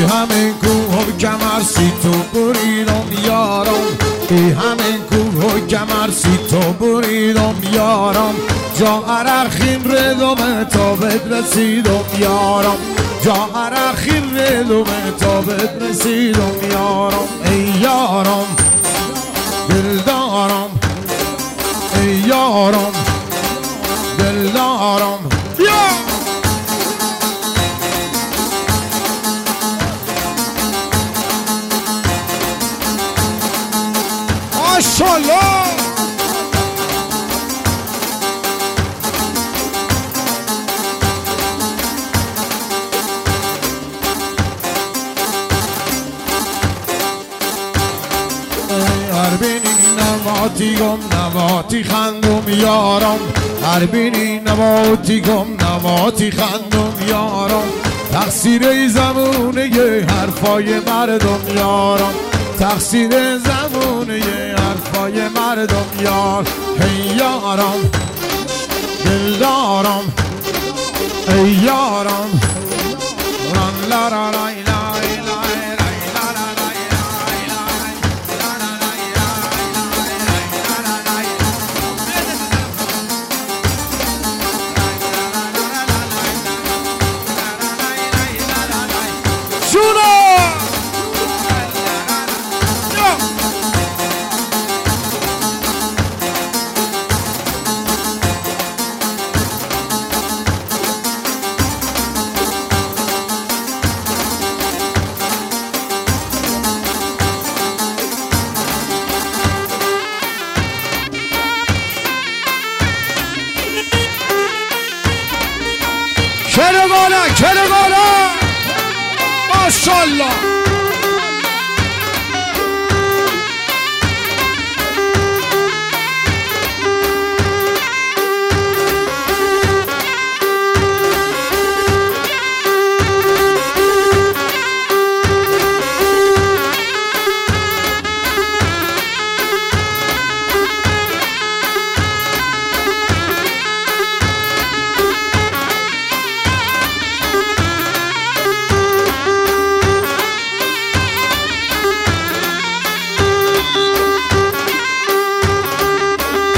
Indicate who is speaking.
Speaker 1: همین کوه و کمر سی تو بریدم یارم ای همین کوه و کمر سی تو بریدم یارم جا عرخین ردم تا بد رسیدم یارم جا عرخین ردم تا بد رسیدم یارم ای یارم دلدارم ای یارم دلدارم ماشاءالله هر بینی نواتی گم نواتی خندم یارم هر بینی نواتی گم نواتی خندم یارم تقصیر زمونه حرفای مردم یارم تقصیر زمونه حرفای مردم یار ای یارم دلدارم ای یارم ران لا را لا کربالا ماشاءالله